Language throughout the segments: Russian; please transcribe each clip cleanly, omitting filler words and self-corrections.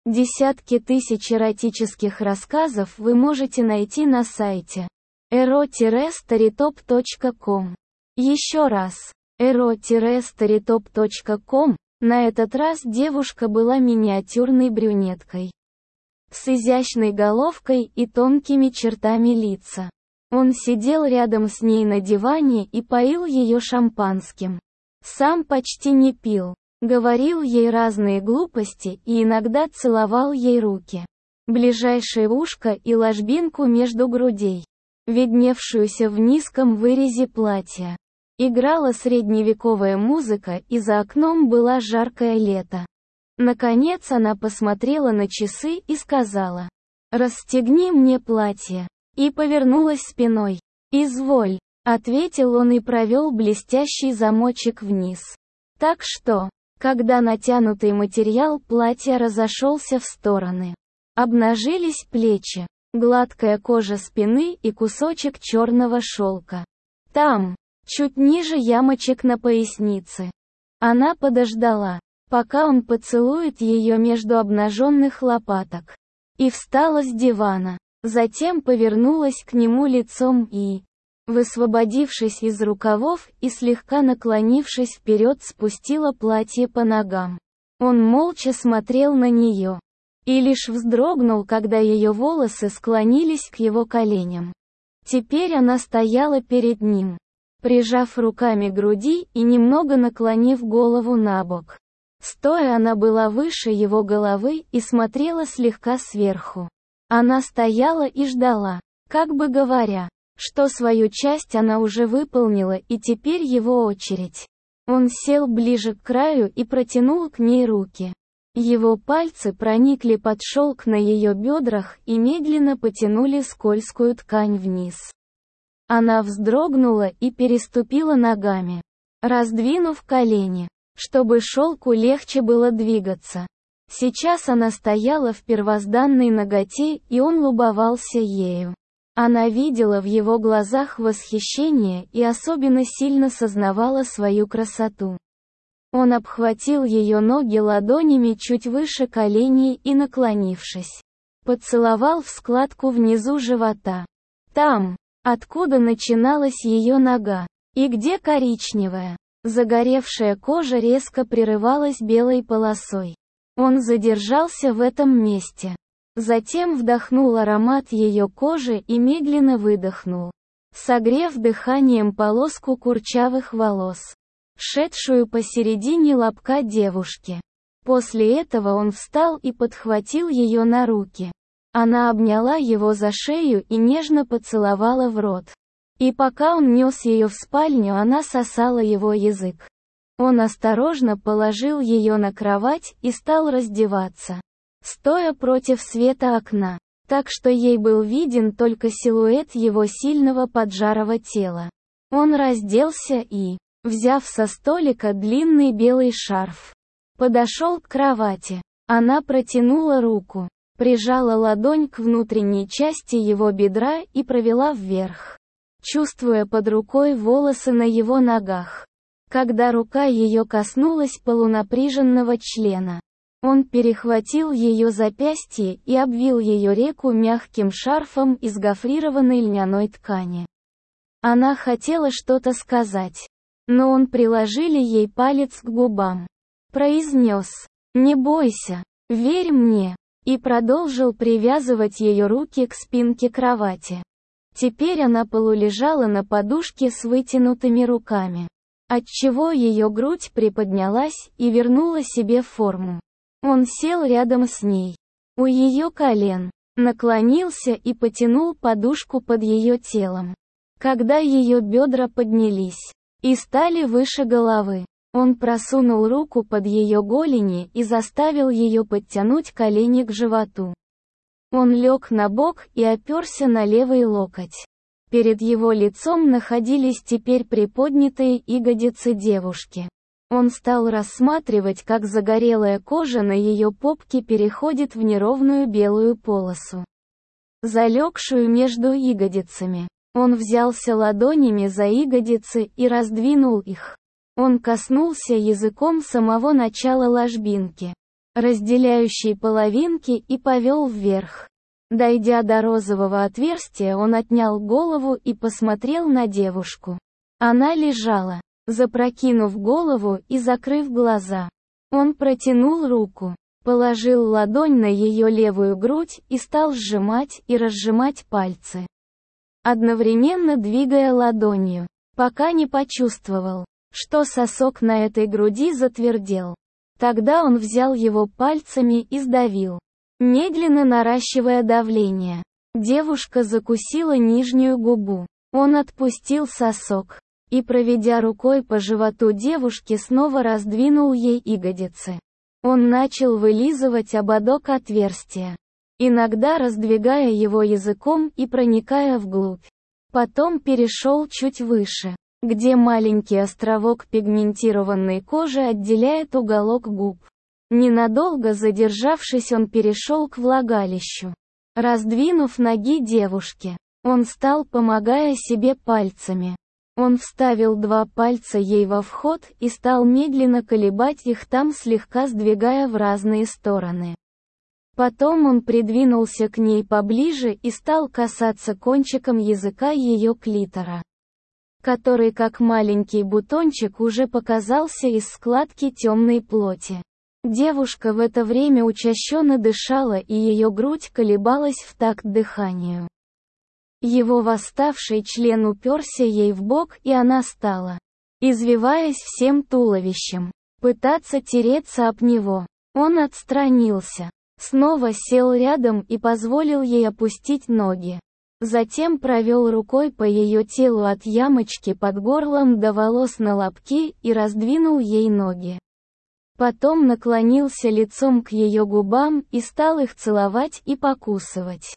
Десятки тысяч эротических рассказов вы можете найти на сайте ero-storytop.com. Еще раз, ero-storytop.com. На этот раз девушка была миниатюрной брюнеткой с изящной головкой и тонкими чертами лица. Он сидел рядом с ней на диване и поил ее шампанским. Сам почти не пил, говорил ей разные глупости и иногда целовал ей руки, ближайшее ушко и ложбинку между грудей, видневшуюся в низком вырезе платья. Играла средневековая музыка, и за окном было жаркое лето. Наконец она посмотрела на часы и сказала: «Расстегни мне платье», и повернулась спиной. «Изволь», — ответил он и провел блестящий замочек вниз. Так что, когда натянутый материал платья разошелся в стороны, обнажились плечи, гладкая кожа спины и кусочек черного шелка. Там, чуть ниже ямочек на пояснице. Она подождала, пока он поцелует ее между обнаженных лопаток, и встала с дивана. Затем повернулась к нему лицом и, высвободившись из рукавов и слегка наклонившись вперед, спустила платье по ногам. Он молча смотрел на нее и лишь вздрогнул, когда ее волосы склонились к его коленям. Теперь она стояла перед ним, прижав руками к груди и немного наклонив голову набок. Стоя она была выше его головы и смотрела слегка сверху. Она стояла и ждала, как бы говоря, что свою часть она уже выполнила и теперь его очередь. Он сел ближе к краю и протянул к ней руки. Его пальцы проникли под шелк на ее бедрах и медленно потянули скользкую ткань вниз. Она вздрогнула и переступила ногами, раздвинув колени, чтобы шелку легче было двигаться. Сейчас она стояла в первозданной наготе, и он лубовался ею. Она видела в его глазах восхищение и особенно сильно сознавала свою красоту. Он обхватил ее ноги ладонями чуть выше коленей и, наклонившись, поцеловал в складку внизу живота. Там, откуда начиналась ее нога, и где коричневая, загоревшая кожа резко прерывалась белой полосой. Он задержался в этом месте. Затем вдохнул аромат ее кожи и медленно выдохнул, согрев дыханием полоску курчавых волос, шедшую посередине лобка девушки. После этого он встал и подхватил ее на руки. Она обняла его за шею и нежно поцеловала в рот. И пока он нес ее в спальню, она сосала его язык. Он осторожно положил ее на кровать и стал раздеваться, стоя против света окна, так что ей был виден только силуэт его сильного поджарого тела. Он разделся и, взяв со столика длинный белый шарф, подошел к кровати. Она протянула руку, прижала ладонь к внутренней части его бедра и провела вверх, чувствуя под рукой волосы на его ногах. Когда рука ее коснулась полунапряженного члена, он перехватил ее запястье и обвил ее реку мягким шарфом из гофрированной льняной ткани. Она хотела что-то сказать, но он приложили ей палец к губам. Произнес: «Не бойся, верь мне», и продолжил привязывать ее руки к спинке кровати. Теперь она полулежала на подушке с вытянутыми руками, отчего ее грудь приподнялась и вернула себе форму. Он сел рядом с ней, у ее колен, наклонился и потянул подушку под ее телом. Когда ее бедра поднялись и стали выше головы, он просунул руку под ее голени и заставил ее подтянуть колени к животу. Он лег на бок и оперся на левый локоть. Перед его лицом находились теперь приподнятые ягодицы девушки. Он стал рассматривать, как загорелая кожа на ее попке переходит в неровную белую полосу, залегшую между ягодицами. Он взялся ладонями за ягодицы и раздвинул их. Он коснулся языком самого начала ложбинки. разделяющей половинки, и повел вверх. Дойдя до розового отверстия, он отнял голову и посмотрел на девушку. Она лежала, запрокинув голову и закрыв глаза. Он протянул руку, положил ладонь на ее левую грудь и стал сжимать и разжимать пальцы, одновременно двигая ладонью, пока не почувствовал, что сосок на этой груди затвердел. Тогда он взял его пальцами и сдавил, медленно наращивая давление. Девушка закусила нижнюю губу. Он отпустил сосок и, проведя рукой по животу девушки, снова раздвинул ей ягодицы. Он начал вылизывать ободок отверстия, иногда раздвигая его языком и проникая вглубь. Потом перешел чуть выше, где маленький островок пигментированной кожи отделяет уголок губ. Ненадолго задержавшись, он перешел к влагалищу. Раздвинув ноги девушки, он стал, помогая себе пальцами. Он вставил 2 пальца ей во вход и стал медленно колебать их там, слегка сдвигая в разные стороны. Потом он придвинулся к ней поближе и стал касаться кончиком языка ее клитора, который, как маленький бутончик, уже показался из складки темной плоти. Девушка в это время учащенно дышала, и ее грудь колебалась в такт дыханию. Его восставший член уперся ей в бок, и она стала, извиваясь всем туловищем, пытаться тереться об него. Он отстранился, снова сел рядом и позволил ей опустить ноги. Затем провел рукой по ее телу от ямочки под горлом до волос на лобке и раздвинул ей ноги. Потом наклонился лицом к ее губам и стал их целовать и покусывать,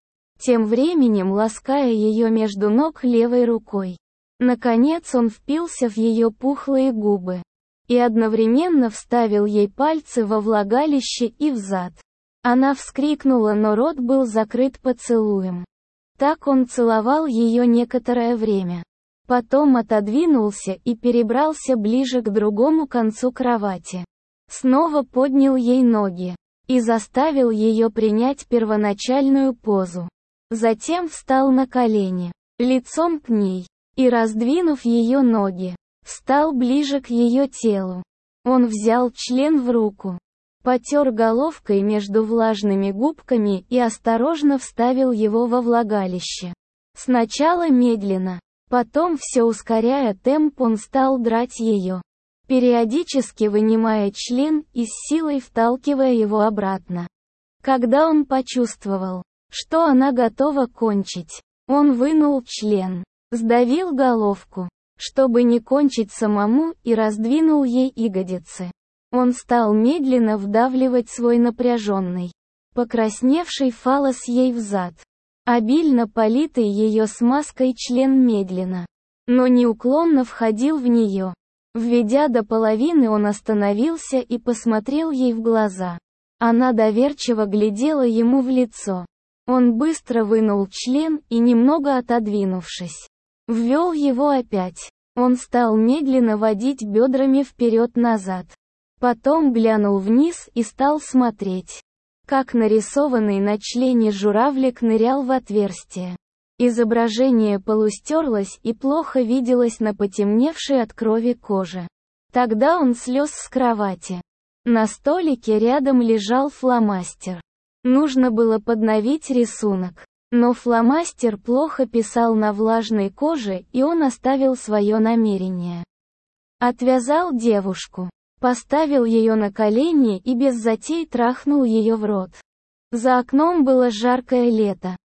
тем временем лаская ее между ног левой рукой. Наконец он впился в ее пухлые губы и одновременно вставил ей пальцы во влагалище и в зад. Она вскрикнула, но рот был закрыт поцелуем. Так он целовал ее некоторое время. Потом отодвинулся и перебрался ближе к другому концу кровати. Снова поднял ей ноги и заставил ее принять первоначальную позу. Затем встал на колени, лицом к ней, и, раздвинув ее ноги, встал ближе к ее телу. Он взял член в руку, потер головкой между влажными губками и осторожно вставил его во влагалище. Сначала медленно, потом, все ускоряя темп, он стал драть ее, периодически вынимая член и с силой вталкивая его обратно. Когда он почувствовал, что она готова кончить, он вынул член, сдавил головку, чтобы не кончить самому, и раздвинул ей ягодицы. Он стал медленно вдавливать свой напряженный, покрасневший фаллос ей в зад. Обильно политый ее смазкой член медленно, но неуклонно входил в нее. Введя до половины, он остановился и посмотрел ей в глаза. Она доверчиво глядела ему в лицо. Он быстро вынул член и, немного отодвинувшись, ввел его опять. Он стал медленно водить бедрами вперед-назад. Потом глянул вниз и стал смотреть, как нарисованный на члене журавлик нырял в отверстие. Изображение полустерлось и плохо виделось на потемневшей от крови коже. Тогда он слез с кровати. На столике рядом лежал фломастер. Нужно было подновить рисунок, но фломастер плохо писал на влажной коже, и он оставил свое намерение. Отвязал девушку, поставил ее на колени и без затей трахнул ее в рот. За окном было жаркое лето.